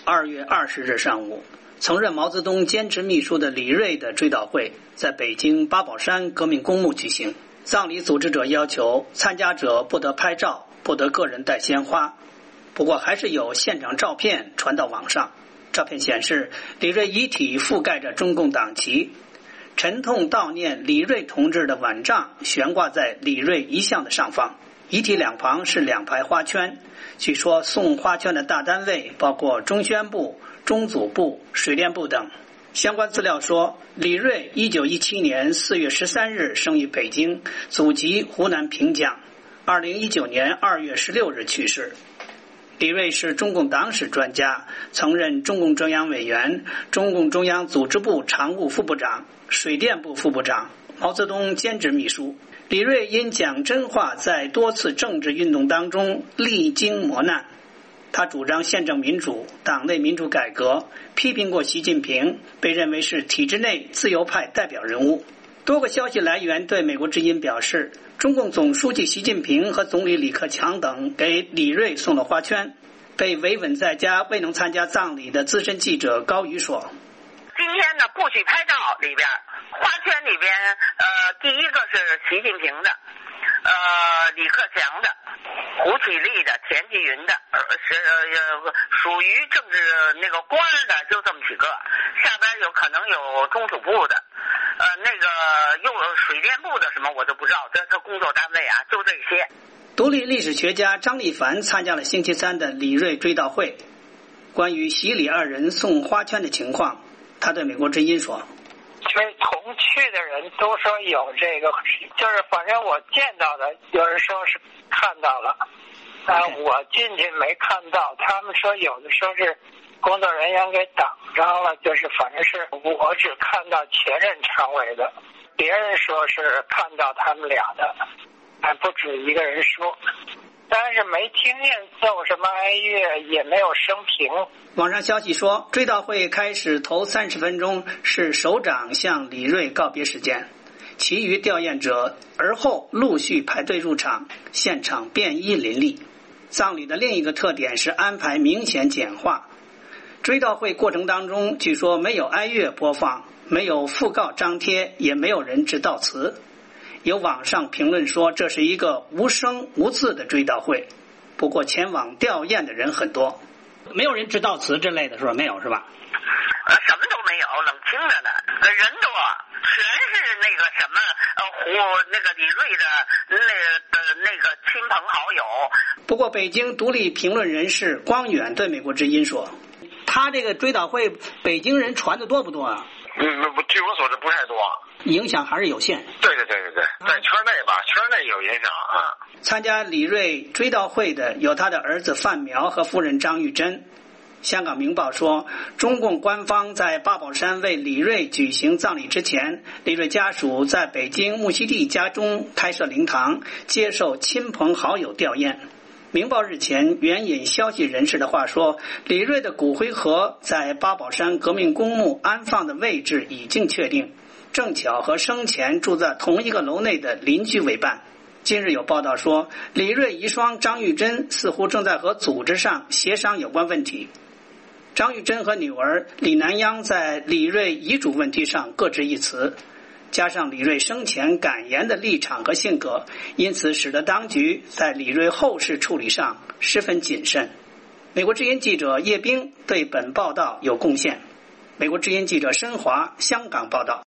2月20日上午，曾任毛泽东坚持秘书的李瑞的追悼会在北京八宝山革命公墓举行。葬礼组织者要求参加者不得拍照，不得个人带鲜花。不过还是有现场照片传到网上。照片显示，李瑞遗体覆盖着中共党旗，沉痛悼念李瑞同志的碗杖悬挂在李瑞遗像的上方，遗体两旁是2排花圈。据说送花圈的大单位包括中宣部、中组部、水电部等。相关资料说，李瑞1917年4月13日生于北京，祖籍湖南平江，2019年2月16日去世。李瑞是中共党史专家，曾任中共中央委员、中共中央组织部常务副部长、水电部副部长、毛泽东兼职秘书。李瑞因讲真话，在多次政治运动当中历经磨难。他主张宪政民主、党内民主改革，批评过习近平，被认为是体制内自由派代表人物。多个消息来源对美国之音表示，中共总书记习近平和总理李克强等给李瑞送了花圈。被维稳在家未能参加葬礼的资深记者高瑜说， 今天呢不许拍照里边，花圈里边第一个是习近平的，李克强的，胡启立的，田纪云的，属于政治那个官的就这么几个，下边有可能有中组部的，那个又有水电部的什么我就不知道，这工作单位啊，就这些。 独立历史学家张立凡参加了星期三的李瑞追悼会。关于习李二人送花圈的情况，他对美国之音说， 就是同去的人都说有这个，就是反正我见到的，有人说是看到了，我进去没看到，他们说有的说是工作人员给挡上了，就是反正是我只看到前任常委的，别人说是看到他们俩的，还不止一个人说，但是没听见奏什么哀乐，也没有生平。 网上消息说，追悼会开始头30分钟是首长向李瑞告别时间，其余吊唁者而后陆续排队入场，现场便衣林立。葬礼的另一个特点是安排明显简化。追悼会过程当中，据说没有哀乐播放，没有讣告张贴，也没有人致悼词。有网上评论说，这是一个无声无字的追悼会。不过前往吊唁的人很多，没有人致悼词之类的是吧？没有是吧？ 什么都没有，冷清着呢。人多，全是那个什么那个李瑞的那个亲朋好友。 不过北京独立评论人士光远对美国之音说，他这个追悼会北京人传的多不多啊？ 据我所知不太多， 影响还是有限。 对，在圈内吧，圈内有影响啊。 参加李瑞追悼会的有他的儿子范苗和夫人张玉珍。香港明报说，中共官方在八宝山为李瑞举行葬礼之前，李瑞家属在北京木樨地家中开设灵堂，接受亲朋好友吊唁。明报日前援引消息人士的话说，李瑞的骨灰盒在八宝山革命公墓安放的位置已经确定，正巧和生前住在同一个楼内的邻居为伴。近日有报道说，李瑞遗孀张玉珍似乎正在和组织上协商有关问题。张玉珍和女儿李南央在李瑞遗嘱问题上各执一词，加上李瑞生前敢言的立场和性格，因此使得当局在李瑞后事处理上十分谨慎。美国之音记者叶冰对本报道有贡献。美国之音记者申华香港报道。